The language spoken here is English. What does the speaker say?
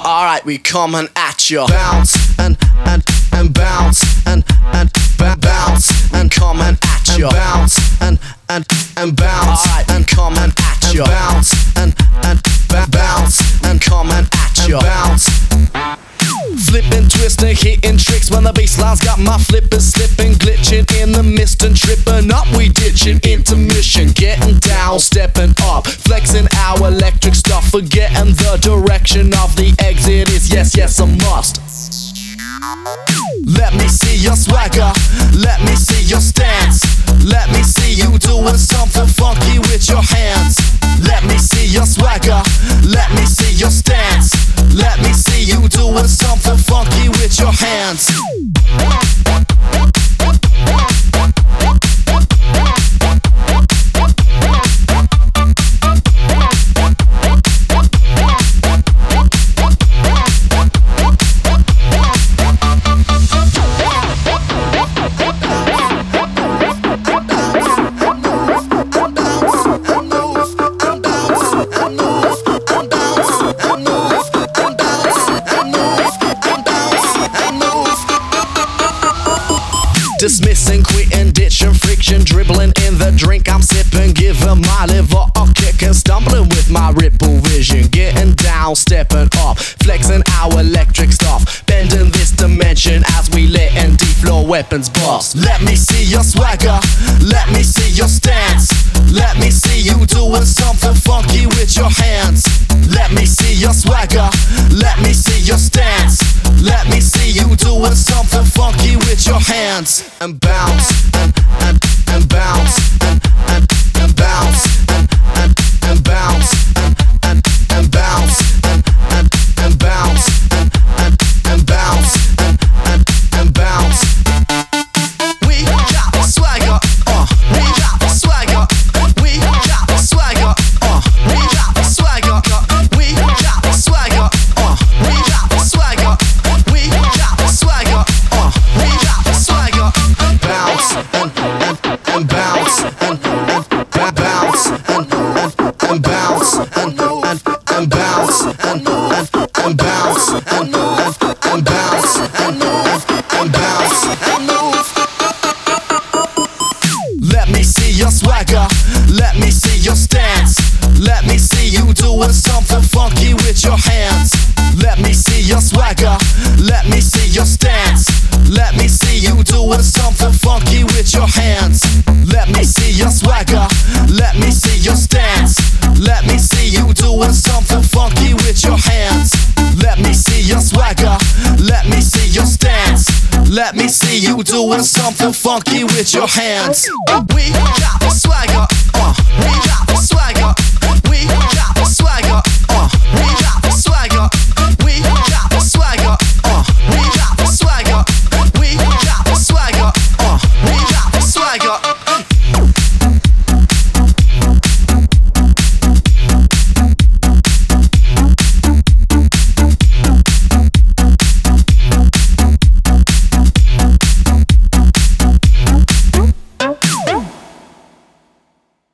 Alright, we coming at you. Bounce and bounce and bounce and coming at you. Bounce and bounce. Alright, and coming at you. Bounce and bounce and coming at you. Bounce. Flipping, twisting, hitting tricks when the bassline's got my flippers slipping, glitching in the mist and tripping up. We ditching intermission, getting down, stepping up, flexing our electric stuff, forgetting the direction of the exit is yes, yes, a must. Let me see your swagger, let me see your stance, let me see you doing something funky with your hands. Let me see your swagger, let me see your stance, let me see you doing something funky with your hands. Dismissing, quitting, ditching, friction, dribbling in the drink I'm sipping, giving my liver a kick and stumbling with my ripple vision, getting down, stepping up, flexing our electric stuff, bending this dimension as we letting deep floor weapons bust. Let me see your swagger, let me see your stance, let me see you doing something funky with your hands. Let me see your swagger, let me see your stance, let me see you doing something funky with your hands. And bounce and bounce and bounce and bounce and bounce and bounce and bounce and bounce. We got the swagger, we got the swagger, we got the swagger, we got the swagger, we got the swagger, we got the swagger, we got the swagger, we got the swagger. Bounce and bounce and bounce and bounce and bounce and bounce and bounce and bounce and move. Let me see your swagger, let me see your stance, let me see you doing something funky with your hands. Let me see your swagger, let me see your stance, let me see you doing something funky with your hands. Let me see your swagger, let me see your stance, let me see you doing something funky with your hands. Let me see your swagger, let me see your stance, let me see you doing something funky with your hands. We